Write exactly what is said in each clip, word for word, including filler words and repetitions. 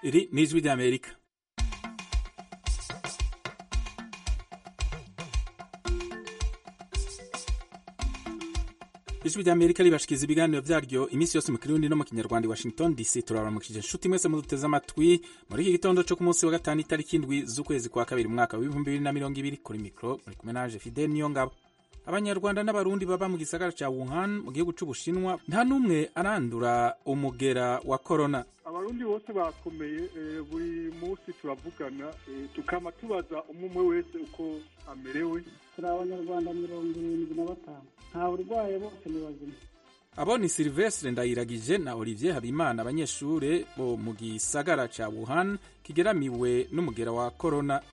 Iri ni ijwi ry'Amerika. Ijwi ry'Amerika ribashikiza ibiganiro vyaryo imisi yose mu Kirundi no mu Kinyarwanda. Washington D C turabaramukije inshuti mwese muduteze amatwi muri iki gitondo cyo ku munsi wa gatanu itariki indwi z'ukwezi kwa kabiri mu mwaka wa ibihumbi bibiri na mirongo ibiri. Kuri mikro muri kumwe naje Fidel Niyongabo. Abanyarwanda n'abarundi baba mu gisagara ca Wuhan mu gihugu c'Ubushinwa nta numwe arandura umugera wa corona. Abarundi bose bakomeye, e, buri munsi turavugana, e, tukama tubaza umwe wese uko amerewe. Turi abanyarwanda mirongo irindwi na batanu, nta burwaye, bose ni bazima. Abo ni Sylvestre Ndayiragije na Olivier Habimana, abanyeshure bo mu gisagara ca Wuhan kigeramiwe n'umugera wa corona.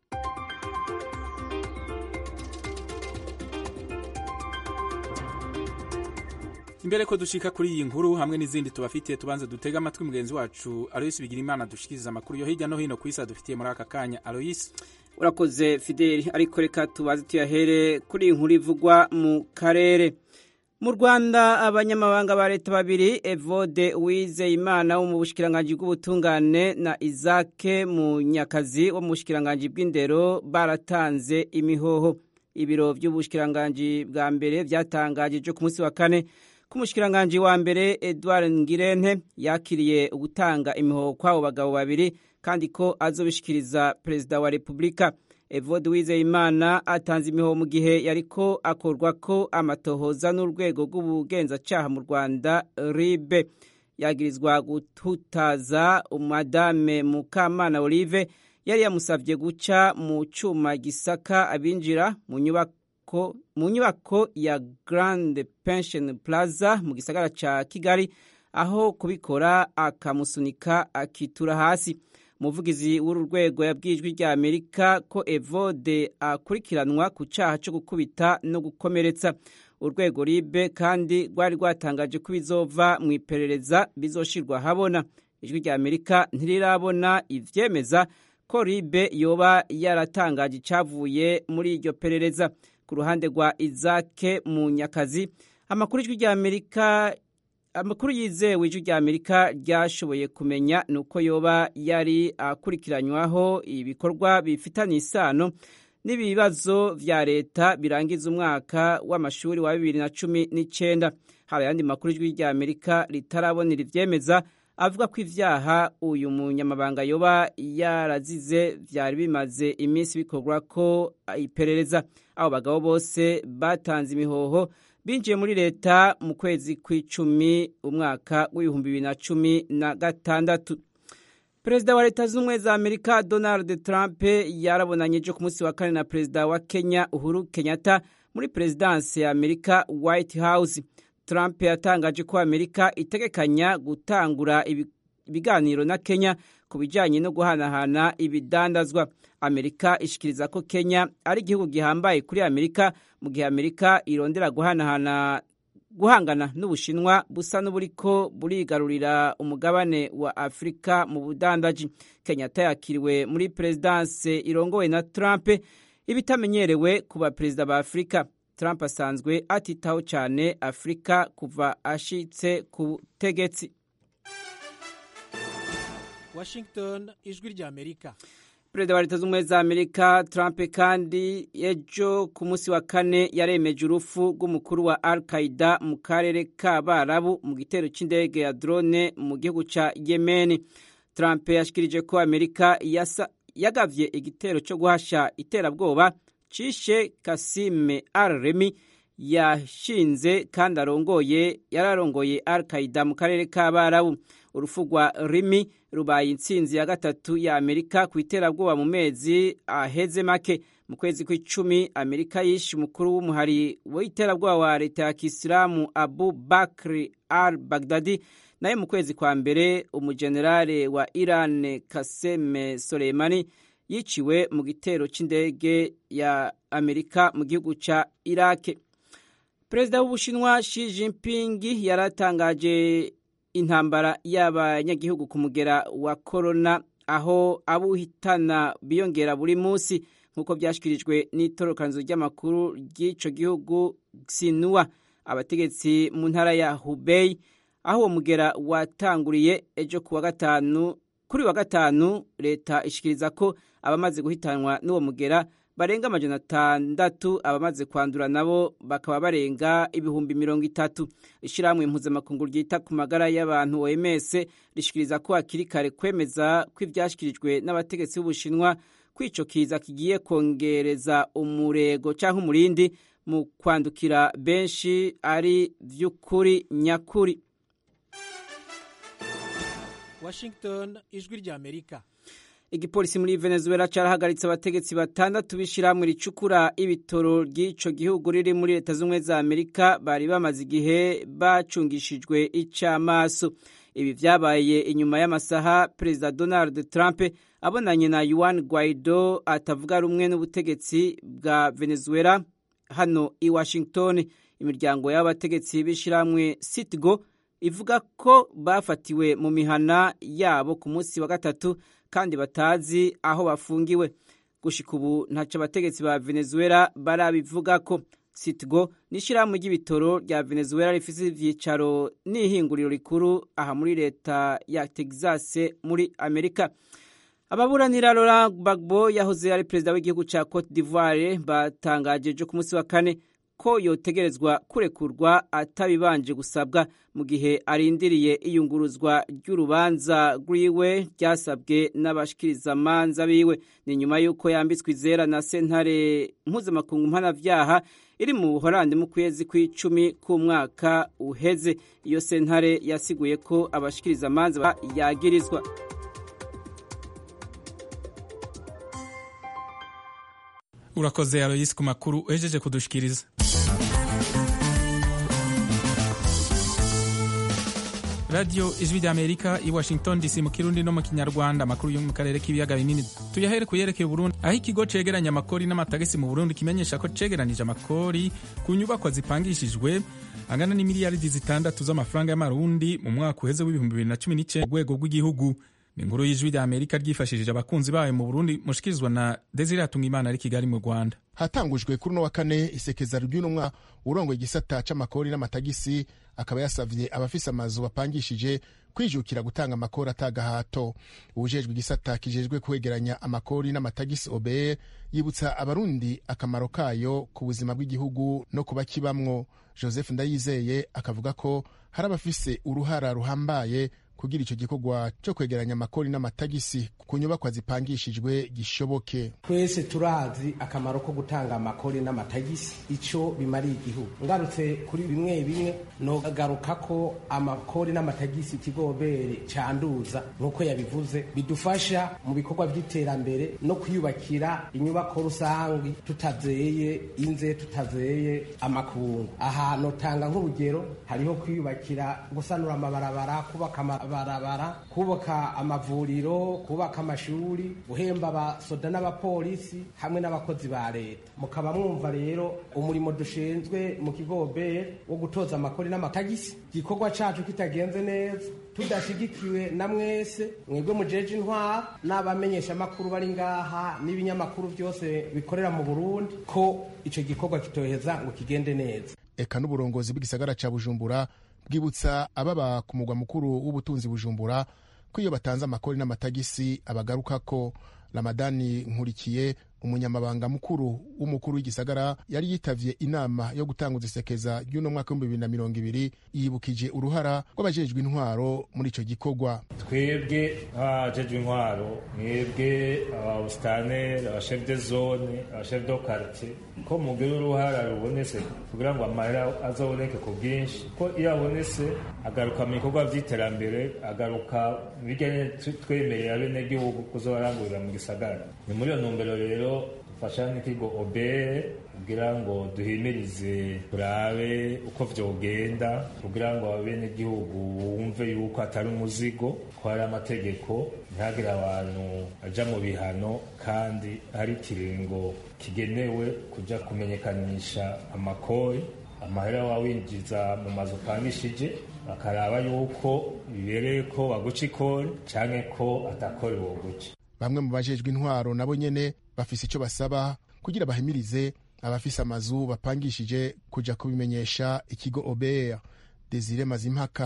Imbere ko dushika kuri iyi nkuru hamwe n'izindi tubafitiye, tubanze dutega amatwi mugenzi wacu Alois Bigirimana dushikiriza amakuru yo hirya no hino kwisa dufitiye muri aka kanya. Alois, urakoze Fideli, ariko reka tubaze tuyahere kuri inkuru ivugwa mu karere. Mu Rwanda abanyamabanga ba leta babiri, Evode Uwizeyimana wo mu bushikiranganji bw'ubutungane na Isaac Munyakazi wo mu bushikiranganji bw'indero baratanze imihoho. Ibiro by'ubushikiranganji bwa mbere byatangaje ku munsi wa kane k'umushikiranganji wa mbere Edouard Ngirente yakiriye ugutanga imihoho kw'abo bagabo babiri kandi ko azobishikiriza Perezida wa Repubulika. Evode Uwizeyimana atanze imihoho mu gihe yariko akorwa ko amatohoza n'urwego rw'ubugenzacyaha mu Rwanda R I B. Yagirizwa gututaza Madame Mukamana Olive yari yamusavye guca mu cuma gisaka abinjira mu nyubako mu nyubako ya Grand Pension Plaza mu gisagara ca Kigali, aho kubikora akamusunika akitura hasi. Umuvugizi w'uru rwego yabwijwe rya Amerika ko Evode akurikiranwa ku caha cyo gukubita no gukomeretsa. Urwego R I B kandi rwari rwatangaje ko bizova mu iperereza bizoshirwa habona. Ijwi rya Amerika ntirirabona ivyemeza ko R I B yoba yaratangaje icavuye muri iryo perereza. Ku ruhande rwa Isaac Munyakazi, amakuru y'ijwi rya Amerika amakuru yizewe ijwi rya Amerika ryashoboye kumenya nuko yoba yari akurikiranywaho ibikorwa bifitanye isano n'ibibazo vya leta birangiza umwaka w'amashuri wa bibiri na cumi n'icenda. Hari ayandi makuru y'ijwi rya Amerika ritarabonera ivyemeza avuga ko ivyaha uyu munyamabanga yoba yarazize vyari bimaze iminsi bikorwa ko iperereza. Abo bagabo bose batanze imihoho binjiye muri leta mu kwezi kw'icumi umwaka w'ibihumbi bibiri na cumi na gatandatu. Perezida wa Leta Zunze Ubumwe za Amerika Donald Trump yarabonanye ku munsi wa kane na Perezida wa Kenya Uhuru Kenyatta muri Presidansi ya Amerika White House. Trump yatangaje ko Amerika itegekanya gutangura ibiganiro na Kenya ku bijanye no guhanahana ibidandazwa. Amerika ishikiriza ko Kenya ari igihugu gihambaye kuri Amerika mu gihe Amerika irondera guhanahana guhangana n'Ubushinwa busa n'uburiko burigarurira umugabane wa Afrika mu budandaji. Kenyatta yakiriwe muri Presidansi irongowe na Trump, ibitamenyerewe ku baperezida ba Afrika. Trump asanzwe atitaho cyane Afrika kuva ashitse ku tegetsi. Washington, ijwi rya Amerika. Perezida wa Leta Zunze Ubumwe za Amerika Trump kandi ejo ku munsi wa kane yaremeje urufu rw'umukuru wa Al-Qaeda mu karere k'Abarabu mu gitero c'indege ya drone mu gihugu ca Yemen. Trump yashikirije ko Amerika yasa yagavye igitero cyo guhasha iterabwoba cishe Kasime Al-Remi yashinze kandi arongoye yararongoye Al-Qaeda mu karere k'Abarabu. Urufu rwa Rimi rubaye intsinzi ya gatatu ya Amerika ku iterabwoba mu mezi aheze make. Mu kwezi kw'icumi Amerika yishe umukuru w'umuhari w'iterabwoba wa leta ya Kisilamu Abu Bakr al-Baghdadi, naye mu kwezi kwa mbere umujenerale wa Iran Qasem Soleimani yiciwe mu gitero c'indege ya Amerika mu gihugu ca Iraq. Perezida w'Ubushinwa Xi Jinping yaratangaje intambara y'abanyagihugu ku mugera wa corona, aho abuhitana biyongera buri munsi nk'uko byashyikirijwe n'itorokanzo ry'amakuru ry'ico gihugu Xinhua. Abategetsi mu ntara ya Hubei aho uwo mugera watanguriye ejo kuwa gatanu kuri wa gatanu leta ishikiriza ko abamaze guhitanwa n'uwo mugera barenga amajana atandatu, abamaze kwandura nabo bakaba barenga ibihumbi mirongo itatu. Ishirahamwe mpuzamakungu ryita ku magara y'abantu O M S rishikiriza ko hakiri kare kwemeza ko ivyashikirijwe n'abategetsi b'Ubushinwa kwico kiza kigiye kongereza umurego canke umurindi mu kwandukira benshi ari vy'ukuri nyakuri. Washington, ijwi rya Amerika. Igipolisi muri Venezuela carahagaritse abategetsi batandatu b'ishirahamwe ricukura ibitoro ry'ico gihugu riri muri Leta Zunze za Amerika bari bamaze igihe bacungishijwe icamaso. Ibi vyabaye inyuma y'amasaha Perezida Donald Trump abonanye na Juan Guaido atavuga rumwe n'ubutegetsi bwa Venezuela hano i Washington. Imiryango y'abategetsi b'ishirahamwe Citgo ivuga ko bafatiwe mu mihana yabo ku munsi wa gatatu kandi batazi aho bafungiwe. Gushika ubu ntaco abategetsi ba Venezuela barabivuga ko. Citgo n'ishirahamwe ry'ibitoro rya Venezuela rifise ivyicaro n'ihinguriro rikuru aha muri leta ya Texas muri Amerika. Ababuranira Laurent Gbagbo yahoze ari perezida w'igihugu ca Cote d'Ivoire batangaje jo ku munsi wa kane ko yotegerezwa kurekurwa atabibanje gusabwa mu gihe arindiriye iyunguruzwa ry'urubanza rwiwe ryasabwe n'abashikiriza manza biwe. Ni nyuma yuko yambitswe izera na sentare mpuzamakungu mpanavyaha iri mu Buholandi mu kwezi kw'icumi k'umwaka uheze. Iyo sentare yasiguye ko abashikiriza manza yagirizwa. Urakoze Aloysi ku makuru uhejeje kudushikiriza. Radio Ijwi rya Amerika i Washington D C mu Kirundi no mu Kinyarwanda. Amakuru yo mu karere k'ibiyaga binini tuyahere kuyerekeye Burundi, aho ikigo cegeranya amakori n'amatagisi mu Burundi kimenyesha ko cegeranije amakori ku nyubako zipangishijwe angana n'imiliyaridi zitandatu z'amafaranga y'amarundi mu mwaka uheze w'ibihumbi bibiri na cumi n'icenda ku rwego rw'igihugu. Ni inkuru y'Ijwi rya Amerika ryifashishije abakunzi bayo mu Burundi, mushikirizwa na Desire Hatungimana ari Kigali mu Rwanda. Hatangujwe kuri no wa kane isekeza ry'unumwa urongo igisata c'amakori n'amatagisi akaba yasavye abafise amazu bapangishije kwijukira gutanga amakori atagahato. Ubujejwe igisata kijejwe kwegeranya amakori n'amatagisi O B E yibutsa abarundi akamaro kayo ku buzima bw'igihugu no kubakibamwo. Joseph Ndayizeye akavuga ko hari abafise uruhara ruhambaye kugira ico gikorwa cyo kwegeranya amakori n'amatagisi ku nyubakwa zipangishijwe gishoboke. Twese turazi akamaro ko gutanga amakori n'amatagisi ico bimari igihugu. Ngarutse kuri bimwe bimwe no garuka ko amakori n'amatagisi ikigobere canduza nkuko yabivuze bidufasha mu bikorwa by'iterambere no kwiyubakira inyubako rusangi tutazeye inze tutazeye amakungu. Aha no tanga nk'urugero hariho kwiyubakira gusanura amabarabara, kubaka barabara, kubaka amavuriro, kubaka amashuri, guhemba abasoda n'abapolisi hamwe n'abakozi ba leta. Mukaba mwumva rero umurimo dushinzwe mu kigobe wo gutoza amakori n'amatagisi gikorwa cacu kitagenze neza tudashigikiwe na mwese mwebwe mujeje intwara n'abamenyesha makuru bari ngaha n'ibinyamakuru byose bikorera mu Burundi ko ico gikorwa kitoheza ngo kigende neza. Eka n'uburongozi bw'igisagara ca Bujumbura bwibutsa ababa ku mugwa mukuru w'ubutunzi Bujumbura ko iyo batanze amakori n'amatagisi abagaruka ko. Ramadani Nkurikiye umunyamabanga mukuru w'umukuru w'igisagara yari yitavye inama yo gutanguza isekeza y'uno mwaka w'ibihumbi bibiri na mirongo ibiri yibukije uruhara rw'abajejwe intwaro muri ico gikorwa. Twebwe abajejwe intwaro, mwebwe abustane, abachef de zone, abachef de quartier ko mugira uruhara rubonetse kugira ngo amahera azoboneke ku bwinshi, ko iyo abonetse agaruka mu bikorwa vy'iterambere, agaruka bijyanye twemereye abenegihugu kuzobarangurira mu gisagara. Ni muri iyo ntumbero rero dufasha n'ikigo O B E kugira ngo duhimirize turabe uko vyogenda, kugira ngo abenegihugu bumve yuko atari umuzigo, ko hari amategeko, ntihagire abantu aja mu bihano, kandi hari ikiringo kigenewe kuja kumenyekanisha amakori, amahera wawinjiza mu mazu upangishije, bakaraba yuko bibereye ko waguca ikori canke ko atakori woguca. Bamwe mu bajejwe intwaro nabo nyene bafise ico basaba kugira bahimirize abafise amazu bapangishije kuja kubimenyesha ikigo O B E. Desire Mazimpaka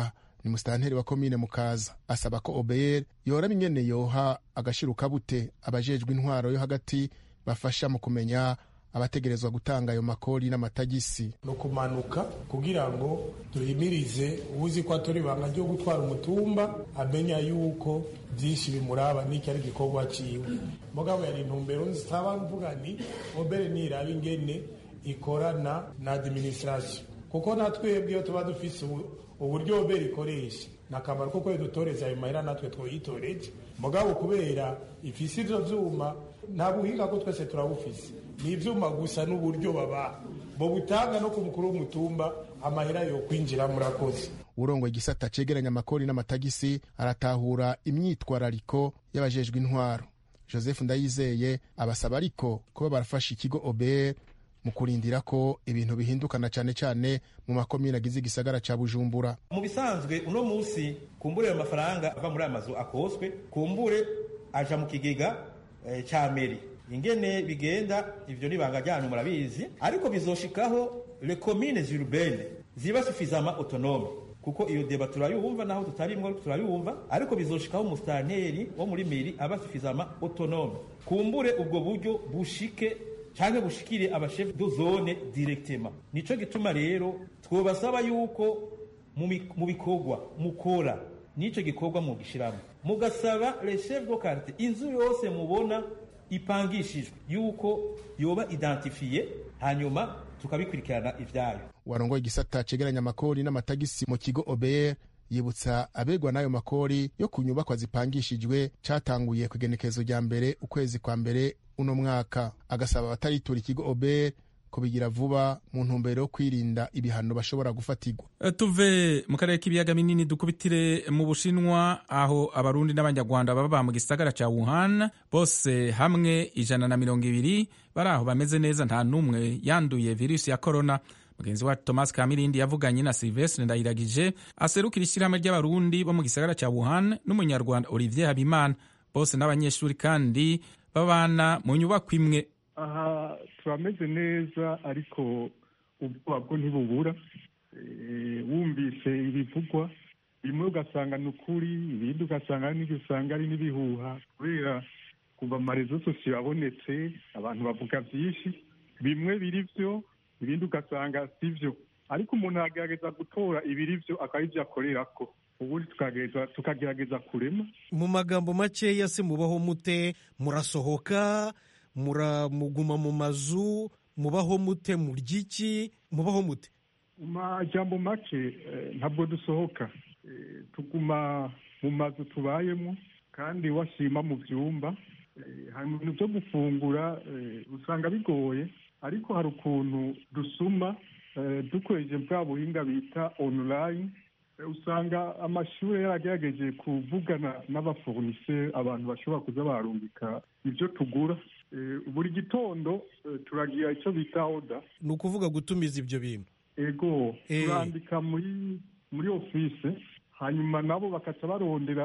ni musitanteri wa komine Mukaza, asaba ko O B R yoraba ingene yoha agashiruka bute abajejwe intwaro yo hagati bafasha mu kumenya abategerezwa gutanga ayo makori n'amatagisi. No kumanuka kugira ngo duhimirize uzi ko atori banga ryo gutwara umutumba amenya yuko byinshi bimuraba n'iki ari gikorwa ciwe. Mugabo yari intumbero nzitaba mvuga ni O B R niraba ingene ikorana na administration, kuko natwebwe iyo tuba dufise uburyo O B R ikoresha nakamaro ko kwe dutoreza ayo mahera natwe twoyitoreje. Mugabo kubera ifise ivyo vyuma nta buhinga ko twese turabufise, ni ivyuma gusa n'uburyo baba bo butanga no ku mukuru w'umutumba amahera yo kwinjira murakoze. Urongo igisata cegeranya amakori n'amatagisi aratahura imyitwarariko y'abajejwe intwaro. Joseph Ndayizeye abasaba ariko kuba barafasha ikigo O B R mu kurindira ko ibintu bihindukana cyane cyane mu makomine agize igisagara ca Bujumbura. Mu bisanzwe uno musi kumbure ayo mafaranga ava muri amazu akoswe kumbure aja mu kigega e, ca meri. Ingene bigenda ivyo nibanga ryanyu murabizi, ariko bizoshikaho les communes urbaines ziba suffisamment autonome, kuko iyo deba turayumva naho tutarimwe turayumva, ariko bizoshikaho musitanteri wo muri meri aba suffisamment autonome. Kumbure ubwo buryo bushike canke bushikire abashef de zone directement. Nico gituma rero twobasaba yuko mu bikorwa mukora nico gikorwa mu gishiramo mugasaba les chefs de quartier inzu yose mubona ipangishijwe yuko yoba identifiye, hanyuma tukabikurikirana ivyayo. Warongoye igisata cegeranya amakori n'amatagisi mu kigo O B R yibutsa abegwa n'ayo makori yo kunyubakwa zipangishijwe catanguye kugenekezo rya mbere ukwezi kwa mbere uno mwaka. Agasaba abataritura ikigo O B R kubigira vuba mu ntumbero yo kwirinda ibihano bashobora gufatirwa. Tuve mu karere k'ibiyaga binini dukubitire mu Bushinwa, aho abarundi n'abanyarwanda baba mu gisagara ca Wuhan bose hamwe ijana na mirongo ibiri bari aho bameze neza, nta numwe yanduye virusi ya corona. Mugenzi wa Thomas Kamirindi yavuganye na Sylvestre Ndayiragije aserukira ishyirahamwe ry'abarundi bo mu gisagara ca Wuhan n'umunyarwanda Olivier Habimana, bose n'abanyeshuri kandi babana mu nyubako imwe. Aha turameze neza, ariko ubwoba bwo ntibubura. Wumvise ibivugwa bimwe ugasanga ni ukuri, ibindi ugasanga n'ibisanga ari n'ibihuha, kubera kuva amarezo sosiyo abonetse abantu bavuga byinshi, bimwe biri byo ibindi ugasanga si byo, ariko umuntu agerageza gutora ibiri byo akaba ibyo akorerako, ubundi tukagerageza kurema. Mu magambo makeya se mubaho mute? Murasohoka, muramuguma mu mazu, mubaho mute? Murya iki? Mubaho mute? Mu majambo make ntabwo dusohoka, tuguma mu mazu tubayemo, kandi washima mu vyumba. Hari ibintu byo gufungura usanga bigoye, ariko hari ukuntu dusuma dukoresheje bwa buhinga bita online. Usanga amashuri yaragerageje kuvugana n'abafournisseur, abantu bashobora kuza barungika ibyo tugura. Buri gitondo turagira icyo bita order, ni ukuvuga gutumiza ibyo bintu. Ego turandika muri muri office, hanyuma nabo bakaca barondera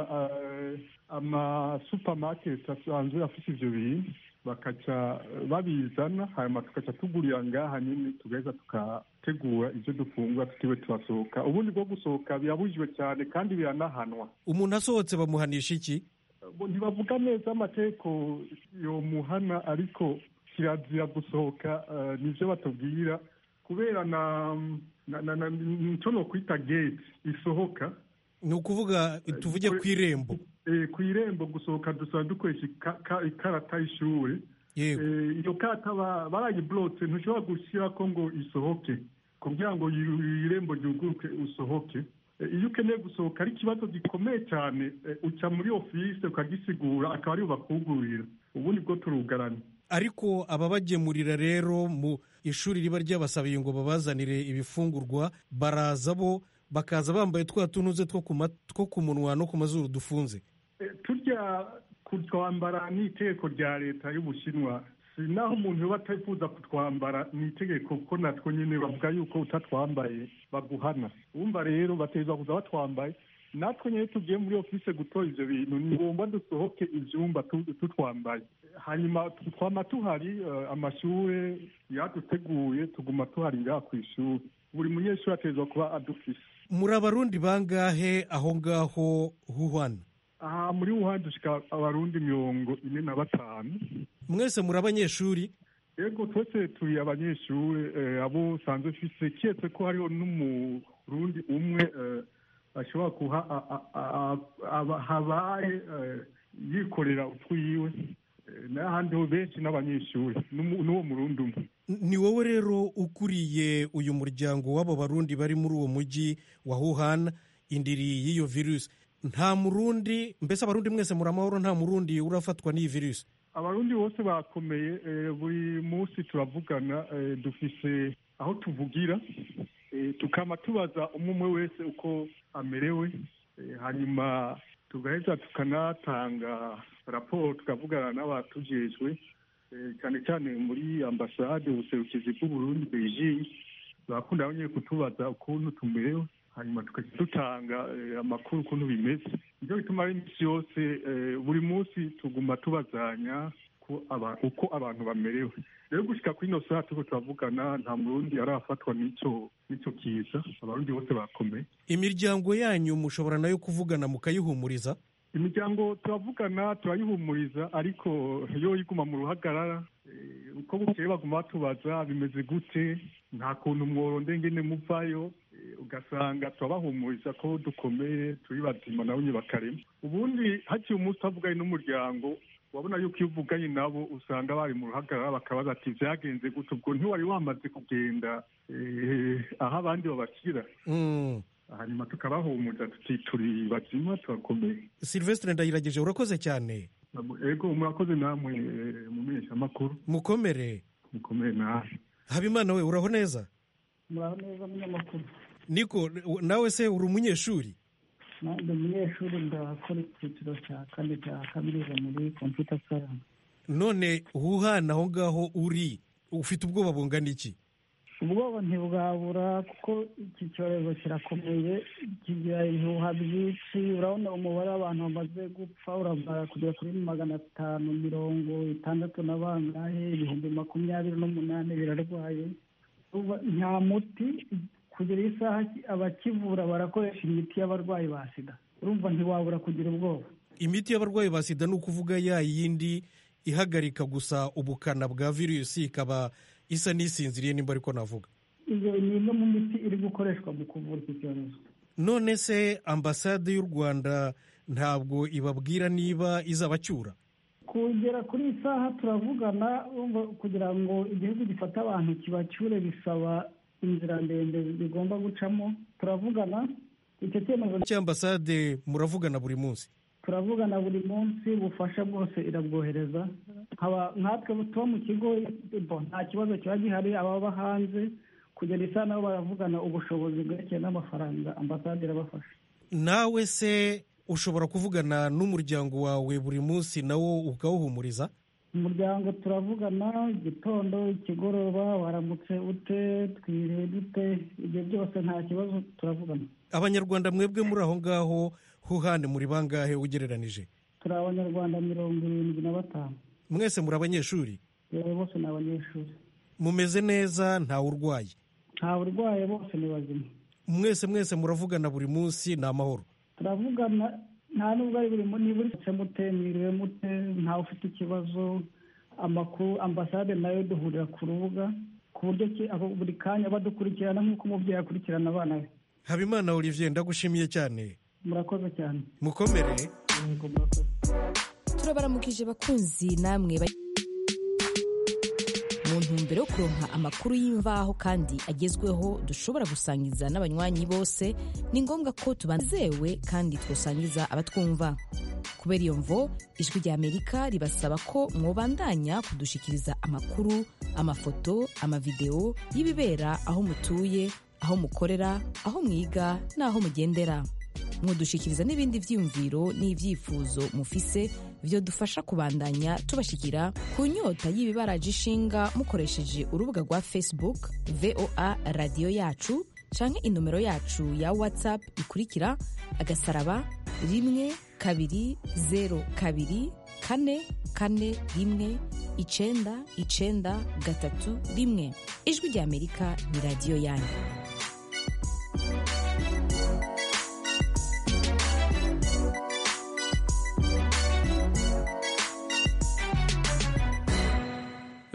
ama supermarket asanzwe afite ibyo bintu, bakaca babizana, hanyuma tukaca tugurira ngaha nyine, tugaheza tukategura ibyo dufungura tutiwe turasohoka. Ubundi bwo gusohoka birabujijwe cyane kandi biranahanwa. Umuntu asohotse bamuhanisha iki? Ntibavuga neza amategeko yo muhana, ariko kirazira gusohoka, nivyo batubwira, kubera na nico no kwita gate isohoka. Ni ukuvuga tuvuge ku irembo. Eh, ku irembo gusohoka dusaba dukoresha ikarata y'ishure. Iyo karata barayiblotse, ntushobora gushyira ko ngo isohoke kugira ngo irembo ryuguruke usohoke. Iyo ukeneye gusohoka ari ikibazo gikomeye cyane, uca muri office ukagisigura, akaba ariyo bakugurira, ubundi bwo turugarana. Ariko ababagemurira rero mu ishuri riba ryabasabiye ngo babazanire ibifungurwa, baraza bo bakaza bambaye twa tunuze two ku munwa no ku mazuru dufunze. Turya kutwambara ni itegeko rya leta y'Ubushinwa, naho umuntu yoba atayifuza kutwambara ni itegeko, kuko natwo nyine bavuga yuko utatwambaye baguhana. Wumva rero bateza kuza batwambaye, natwe nyine tugiye muri office gutora ivyo bintu ni ngombwa dusohoke ivyumba tutwambaye. Hanyuma twama tuhari, amashure yaduteguye tuguma tuhari ngaha kw'ishuri. buri munyeshuri ategerezwa kuba adufise. muri abarundi bangahe aho ngaho Wuhan? aha muri Wuhan dushika abarundi mirongo ine na batanu. mwese muri abanyeshuri? yego twese turi abanyeshuri abo sanzwe fise kiyetse ko hariho n'umurundi umwe ashobora kuha habaye yikorera utwiwe n'ahandi ho benshi n'abanyeshuri n'uwo murundi umwe. ni wowe rero ukuriye uyu muryango w'abo barundi bari muri uwo mujyi wa Wuhan indiri y'iyo virusi. nta murundi mbese abarundi mwese muri amahoro, nta murundi urafatwa n'iyi virusi? abarundi bose bakomeye, buri munsi turavugana, dufise aho tuvugira, tukama tubaza umwe umwe wese uko amerewe, hanyuma tugaheza tukanatanga raporo tukavugana n'abatujejwe, cyane cyane muri ambasade ubuserukizi bw'uburundi Beijing bakunda nyine kutubaza ukuntu tumerewe, hanyuma tukajya dutanga amakuru ukuntu bimeze. Nicyo bituma ari iminsi yose buri munsi tuguma tubazanya uko abantu bamerewe. rero gushika kuri ino saha turiko turavugana nta murundi arafatwa n'ico n'ico kiza, abarundi bose bakomeye. imiryango yanyu mushobora nayo kuvugana mukayihumuriza? imiryango turavugana turayihumuriza, ariko yo iguma mu ruhagarara, uko bukeye baguma batubaza bimeze gute, nta kuntu mworonde ngene muvayo, ugasanga turabahumuriza ko dukomeye turi bazima nabo nye bakarema. ubundi haciye umunsi havuganye n'umuryango, wabona yuko iyo uvuganye nabo usanga bari mu ruhagarara bakabaza ati vyagenze gute, ubwo ntiwari wamaze kugenda aho abandi babakira? hanyuma tukabahumuriza tuti turi bazima turakomeye. Sylvestre Ndayirageje, urakoze cyane. ego murakoze namwe mumenyesha amakuru. mukomere mukomere nawe. Habimana we uraho neza? muraho neza munyamakuru. Niko nawe se uri umunyeshuri? nanjye umunyeshuri ndakora icyiciro cya kane cya kaminuza muri computer science. none Wuhan aho ngaho uri ufite ubwoba bungana iki? ubwoba ntibwabura kuko iki cyorezo kirakomeye, kigira ibihuha byinshi. urabona umubare w'abantu bamaze gupfa urava kugera kuri magana atanu mirongo itandatu na bangahe, ibihumbi makumyabiri n'umunani birarwaye. nta muti kugera isaha abakivura barakoresha imiti y'abarwayi ba sida. urumva ntiwabura kugira ubwoba. imiti y'abarwayi ba sida ni ukuvuga ya yindi ihagarika gusa ubukana bwa virusi ikaba isa n'isinziriye, nimba ariko navuga? iyo ni imwe mu miti iri gukoreshwa mu kuvura iki cyorezo. none se ambasade y'u Rwanda ntabwo ibabwira niba izabacyura? kugera kuri iyi saha turavugana, kugira ngo igihugu gifate abantu kibacyure bisaba inzira ndende bigomba gucamo. turavugana icyo cyemezo cy'ambasade, muravugana buri munsi? turavugana buri munsi, ubufasha bwose irabwohereza. nkatwe tuba mu kigo nta kibazo kiba gihari, ababa hanze kugera isa nabo baravugana ubushobozi bwerekeye n'amafaranga, ambasade irabafasha. nawe se ushobora kuvugana n'umuryango wawe buri munsi nawo ukawuhumuriza? umuryango turavugana igitondo, ikigoroba, waramutse ute, twiriwe dute, ibyo byose nta kibazo turavugana. abanyarwanda mwebwe muri aho ngaho Wuhan muri bangahe ugereranije? turi abanyarwanda mirongo irindwi na batanu. mwese muri abanyeshuri? yewe bose ni abanyeshuri. mumeze neza? ntawe urwaye? ntawe urwaye, bose ni bazima. mwese mwese muravugana buri munsi? ni amahoro? turavugana, nta nubwo ari buri ni buri mute, mwiriwe mute, ntawe ufite ikibazo. amakuru ambasade nayo duhurira ku rubuga ku buryo buri kanya badukurikirana nk'uko umubyeyi akurikirana abana be. Habimana Olivier, ndagushimiye cyane. murakoze cyane. mukomere. turabaramukije bakunzi namwe mu ntumbero yo kuronka amakuru y'imvaho kandi agezweho dushobora gusangiza n'abanywanyi bose, ni ngombwa ko tubanzewe kandi twosangiza abatwumva. kubera iyo mvo ijwi rya Amerika ribasaba ko mwobandanya kudushikiriza amakuru, amafoto, amavideo y'ibibera aho mutuye, aho mukorera, aho mwiga n'aho mugendera. mwodushikiriza n'ibindi vyiyumviro n'ivyifuzo mufise vyo dufasha kubandanya tubashikira ku nyota y'ibibaraje ishinga mukoresheje urubuga rwa Facebook V O A radio yacu canke inomero yacu ya WhatsApp ikurikira agasaraba rimwe kabiri zero kabiri kane kane rimwe icenda icenda gatatu rimwe. ijwi rya Amerika ni radio yanyu.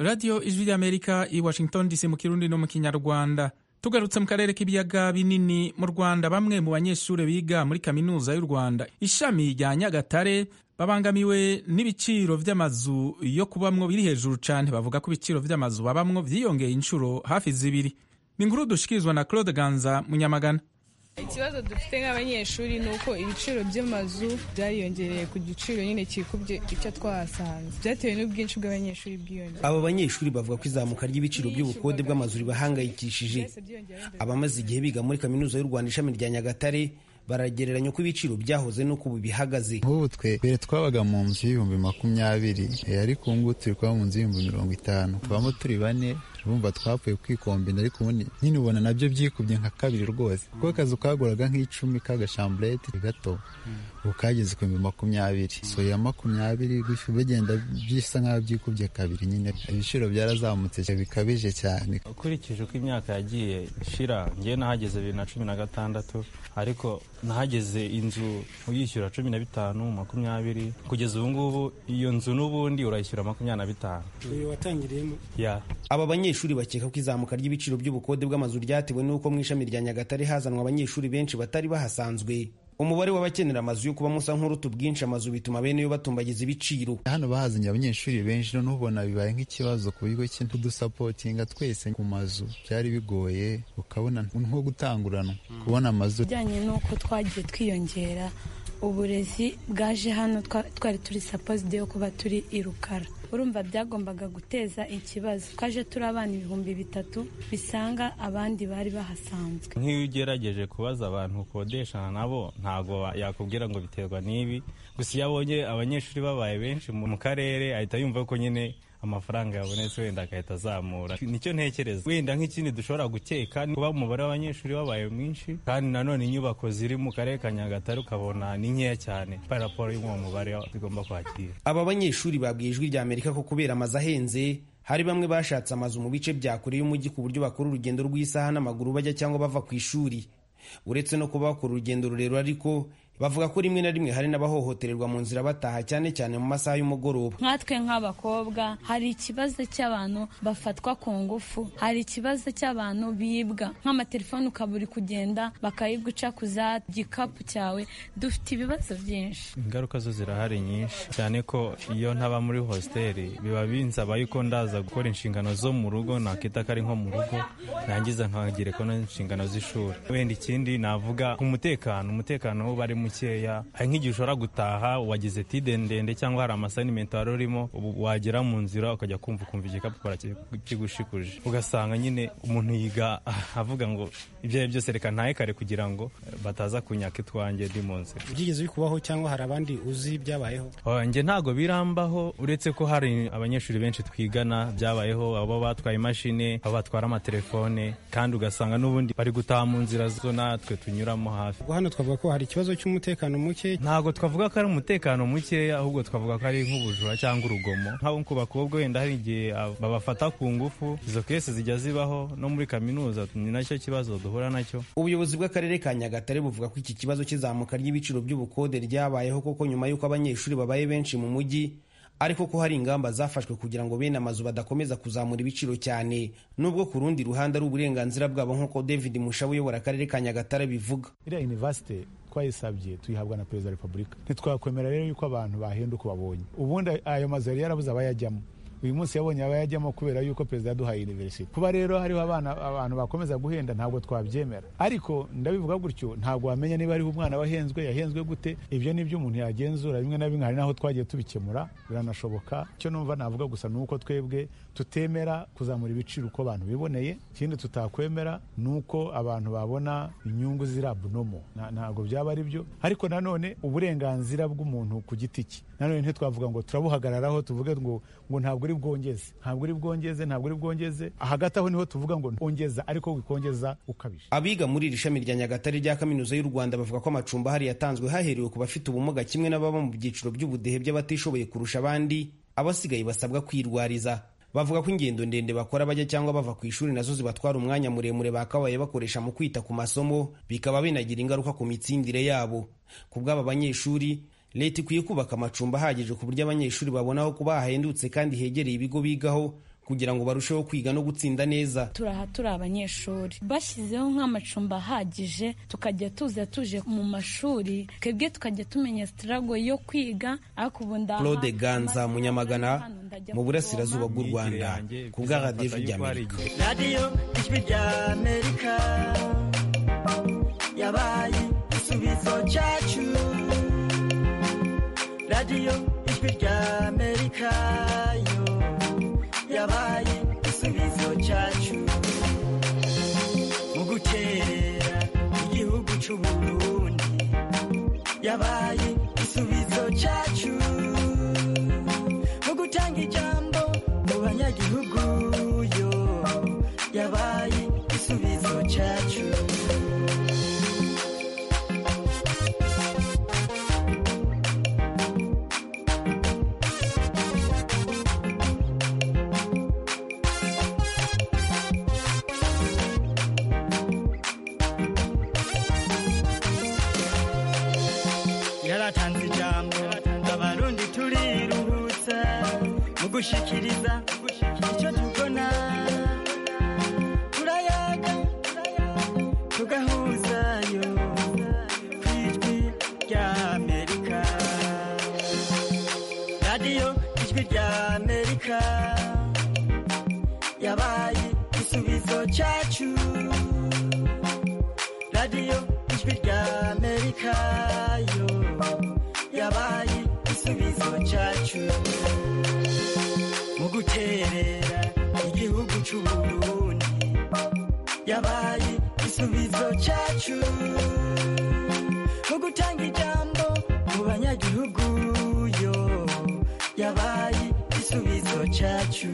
radiyo ijwi ry'amerika i washington dc mu kirundi no mu kinyarwanda. Tugarutse mu karere k'ibiyaga binini mu Rwanda, bamwe mu banyeshuri biga muri kaminuza y'u Rwanda ishami rya Nyagatare babangamiwe n'ibiciro vy'amazu yo kubamwo biri hejuru cane. Bavuga ko ibiciro vy'amazu babamwo vyiyongeye inshuro hafi zibiri. Ni inkuru dushikirizwa na Claude Ganza Munyamagana. Ikibazo dufite nk'abanyeshuri ni uko ibiciro by'amazu byariyongereye ku giciro nyine kikubye icyo twahasanze, byatewe n'ubwinshi bw'abanyeshuri bwiyongera. Aba banyeshuri bavuga ko izamuka ry'ibiciro by'ubukode bw'amazu ribahangayikishije. Abamaze igihe biga muri kaminuza y'u Rwanda ishami rya Nyagatare baragereranya uko ibiciro byahoze n'uko ubu bihagaze. Nk'ubu twe mbere twabaga mu nzu y'ibihumbi makumyabiri, ariko ubu ngubu turi kuba mu nzu y'ibihumbi mirongo itanu. Tubamo turi bane, urumva twapfuye kwikombina, ariko ubundi nyine ubona nabyo byikubye nka kabiri rwose. Kuko akazu kaguraga nk'icumi k'agashamburete gato, ubu kageze ku bihumbi makumyabiri. So ya makumyabiri gutyo bigenda bisa nk'aho byikubye kabiri. Nyine ibiciro byarazamutse bikabije cyane. Ukurikije uko imyaka yagiye ishira, ngewe nahageze bibiri na cumi na gatandatu, ariko nahageze inzu uyishyura cumi na bitanu makumyabiri, kugeza ubu ngubu iyo nzu n'ubundi urayishyura makumyabiri na bitanu. Uyu watangiriyemo ya aba banyeshuri bakeka ko izamuka ry'ibiciro by'ubukode bw'amazu ryatewe n'uko mu ishami rya Nyagatare hazanwa abanyeshuri benshi batari bahasanzwe. Umubare w'abakenera amazu yo kubamo usa nk'uruta ubwinshi amazu, bituma bene yo batumbagiza ibiciro. Hano bahazanye abanyeshuri benshi, none ubona bibaye nk'ikibazo ku bigo cy'intu dusapotinga twese ku mazu. Byari bigoye, ukabona nko gutanguranwa kubona amazu. Bijyanye n'uko twagiye twiyongera, uburezi bwaje hano twari turi supposed yo kuba turi i Rukara. Urumva byagombaga guteza ikibazo. Twaje turi abana ibihumbi bitatu bisanga abandi bari bahasanzwe. Nk'iyo ugerageje kubaza abantu ukodeshana nabo, ntago yakubwira ngo biterwa n'ibi. Gusa iyo abonye abanyeshuri babaye benshi mu karere ahita yumva ko nyine amafaranga yabonetse wenda agahita azamura. Nicyo ntekereza. Wenda nk'ikindi dushobora gukeka kuba umubare w'abanyeshuri wabaye mwinshi, kandi nanone inyubako ziri mu karere ka Nyagatare ukabona ni nkeya cyane par rapport y'uwo mubare zigomba kwakira. Aba banyeshuri babwiye ijwi rya Amerika ko kubera amazu ahenze, hari bamwe bashatse amazu mu bice bya kure y'umujyi ku buryo bakora urugendo rw'isaha n'amaguru bajya cyangwa bava ku ishuri. Uretse no kuba bakora urugendo rurerure, ariko bavuga ko rimwe na rimwe hari n'abahohotererwa mu nzira bataha, cyane cyane mu masaha y'umugoroba. Nkatwe nk'abakobwa hari ikibazo cy'abantu bafatwa ku ngufu, hari ikibazo cy'abantu bibwa nk'amatelefone, ukaburi kugenda bakayiguca ku za gikapu cyawe. Dufite ibibazo byinshi. Ingaruka zo zirahari nyinshi, cyane ko iyo ntaba muri hosteli biba binsaba yuko ndaza gukora inshingano zo mu rugo, nakita ko ari nko mu rugo, nangiza nkagire ko n'inshingano z'ishuri. Wenda ikindi navuga ku mutekano, umutekano wo bari mukeya. Hari nk'igihe ushobora gutaha wagize tide ndende cyangwa hari amasanimento wari urimo, wagera mu nzira ukajya kumva ukumva igikapu kigushikuje, ugasanga nyine umuntu yiga avuga ngo ibyo ari byose reka ntahe kare kugira ngo bataza kunyaka itwanjye ndi mu nzira. Byigeze bikubaho cyangwa hari abandi uzi byabayeho? Njye ntago birambaho, uretse ko hari abanyeshuri benshi twigana byabayeho, abo batwaye imashini, abo batwara amatelefone, kandi ugasanga n'ubundi bari gutaha mu nzira zo natwe tunyuramo hafi. Hano twavuga ko hari ikibazo cy'umutekano muke. Ntago twavuga ko ari umutekano muke, ahubwo twavuga ko ari nk'ubujura cyangwa urugomo. Nk'abo ku bakobwa wenda hari igihe babafata ku ngufu, izo kese zijya zibaho no muri kaminuza, ni nacyo kibazo duhura nacyo. Ubuyobozi bw'akarere ka Nyagatare buvuga ko iki kibazo cy'izamuka ry'ibiciro by'ubukode ryabayeho koko nyuma y'uko abanyeshuri babaye benshi mu mujyi, ariko ko hari ingamba zafashwe kugira ngo bene amazu badakomeza kuzamura ibiciro cyane, nubwo ku rundi ruhande ari uburenganzira bwabo, nk'uko David Mushabu uyobora akarere ka Nyagatare bivuga. Iriya university twayisabye tuyihabwa na Perezida wa Repubulika. Ntitwakwemera rero yuko abantu bahenda uko babonye. Ubundi ayo mazu yari yarabuze abayajyamo, uyu munsi yabonye abayajyamo kubera yuko Perezida yaduhaye university. Kuba rero hariho abana abantu bakomeza guhenda ntabwo twabyemera, ariko ndabivuga gutyo ntabwo wamenya niba ariho umwana wahenzwe yahenzwe gute. Ibyo nibyo umuntu yagenzura, bimwe na bimwe hari naho twagiye tubikemura biranashoboka. Icyo numva navuga gusa nuko twebwe tutemera kuzamura ibiciro uko abantu biboneye. Ikindi tutakwemera nuko abantu babona inyungu zirabunomo, ntabwo byaba ari byo. Ariko nanone uburenganzira bw'umuntu ku giti cye, nanone ntitwavuga ngo turabuhagararaho tuvuge ngo ngo ntabwo uri bwongeze ntabwo uri bwongeze ntabwo uri bwongeze hagati aho niho tuvuga ngo ongeza, ariko wikongeza ukabije. Abiga muri iri shami rya Nyagatare rya Kaminuza y'u Rwanda bavuga ko amacumbi ahari yatanzwe haherewe ku bafite ubumuga, kimwe n'ababa mu byiciro by'ubudehe by'abatishoboye kurusha abandi, abasigaye basabwa kwirwariza. Bavuga ko ingendo ndende bakora bajya cyangwa bava ku ishuri nazo zibatwara umwanya muremure bakabaye bakoresha mu kwita ku masomo, bikaba binagira ingaruka ku mitsindire yabo. Ku bw'aba banyeshuri, leta ikwiye kubaka amacumbi ahagije ku buryo abanyeshuri babona aho kuba hahendutse kandi hegereye ibigo bigaho, kugira ngo barusheho kwiga no gutsinda neza. turaha turi abanyeshuri bashyizeho nk'amacumbi ahagije tukajya tuza tuje mu mashuri twebwe tukajya tumenya sitarago yo kwiga. ariko ubu ndaha Claude Ganza Munyamagana mu burasirazuba bw'u Rwanda ku bwa radiyo ry'Amerika. radiyo ijwi ry'Amerika yabaye igisubizo cyacu. radiyo ijwi ry'Amerika yo yabaye igisubizo cyacu mu guterera igihugu cy'u Burundi. yabaye igisubizo cyacu mu gutanga ijambo mu banyagihugu yo yabaye igisubizo cyacu. yaratanze ijambo abarundi turiruhutsa mu gushikiriza icyo tubona. turayaga tugahuzayo ku ijwi ry'Amerika. radiyo ijwi ry'Amerika yabaye igisubizo cyacu. radiyo ijwi ry'Amerika yo yabaye igisubizo cyacu mu guterera igihugu cy'u Burundi. yabaye igisubizo cyacu mu gutanga ijambo mu banyagihugu yo yabaye igisubizo cyacu.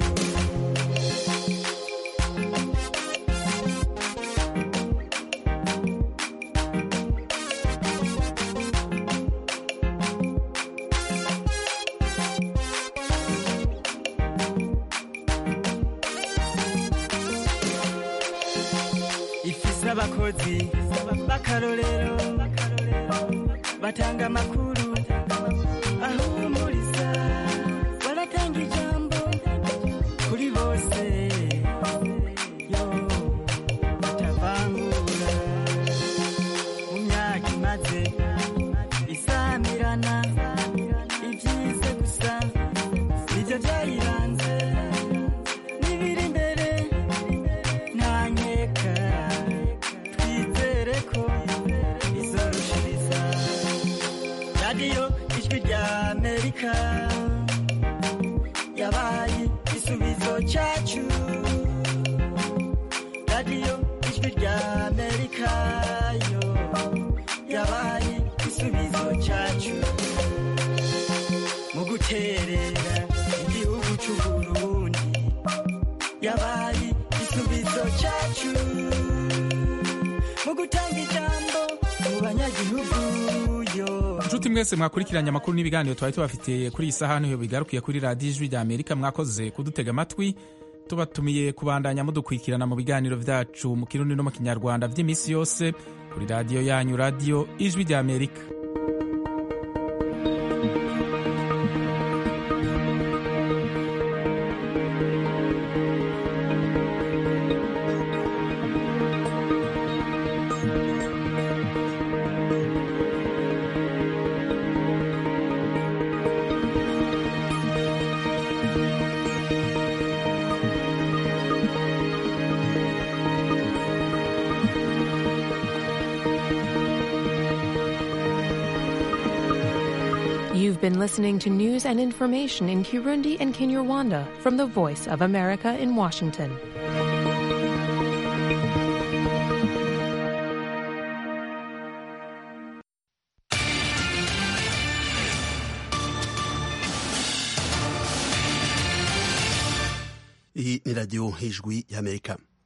abakozi b'akarorero batanga amakuru ahumuriza baratanga ijambo kuri bose yo batavangura. mu myaka imaze isamirana ibyiza gusa nibyo byayiranze n'ibiri imbere nta nkeka radiyo ijwi ry'Amerika yabaye igisubizo cyacu. radiyo ijwi ry'Amerika yo yabaye igisubizo cyacu mu guterera igihugu cy'u Burundi. yabaye igisubizo cyacu mu gutanga ijambo mu banyagihugu yo. Nshuti mwese mwakurikiranye amakuru n'ibiganiro twari tubafitiye kuri iyi saha niyo bigarukiye kuri radiyo ijwi ry'Amerika. mwakoze kudutega amatwi. tubatumiye kubandanya mudukurikirana mu biganiro vyacu mu Kirundi no mu Kinyarwanda vy'iminsi yose kuri radiyo yanyu, radiyo ijwi ry'Amerika. You've been listening to news and information in Kirundi and Kinyarwanda from the Voice of America in Washington. Hii ni Radio Ijwi ya Amerika.